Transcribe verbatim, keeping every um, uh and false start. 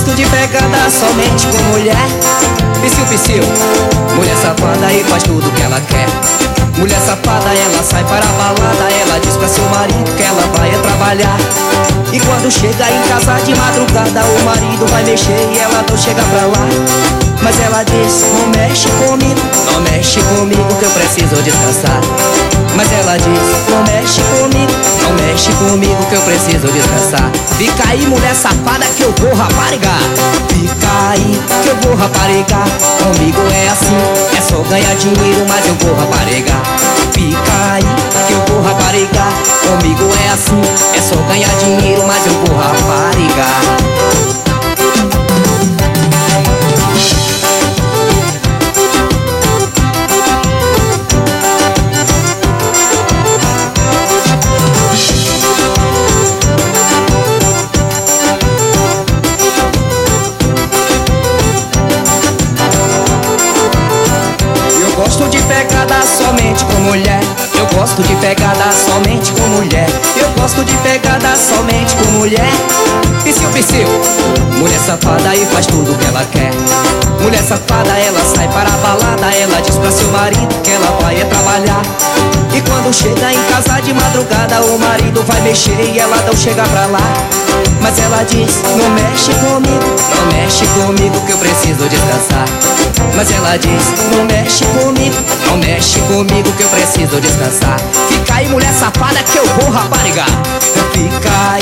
gosto de pegada somente com mulher. Psiu, psiu, mulher safada e faz tudo que ela quer. Mulher safada, ela sai para a balada, ela diz pra seu marido que ela vai trabalhar. E quando chega em casa de madrugada, o marido vai mexer e ela não chega pra lá. Mas ela diz, não mexe comigo, não mexe comigo que eu preciso descansar. Mas ela diz, não mexe comigo, não mexe comigo que eu preciso descansar. Fica aí, mulher safada, que eu vou raparigar. Fica aí, que eu vou raparigar. Comigo é assim, é só ganhar dinheiro, mas eu vou raparigar. Fica aí, que eu vou raparigar. Comigo é assim, é só ganhar dinheiro, mas eu vou raparigar. Eu gosto de pegada somente com mulher. Eu gosto de pegada somente com mulher. Eu gosto de pegada somente com mulher. Psiu, psiu, mulher safada e faz tudo que ela quer. Mulher safada, ela sai para a balada, ela diz pra seu marido que ela vai trabalhar. E quando chega em casa de madrugada, o marido vai mexer e ela não chega pra lá. Mas ela diz, não mexe comigo, não mexe comigo que eu preciso descansar. Mas ela diz, não mexe comigo, não mexe comigo que eu preciso descansar. Fica aí, mulher safada, que eu vou raparigar. Fica aí,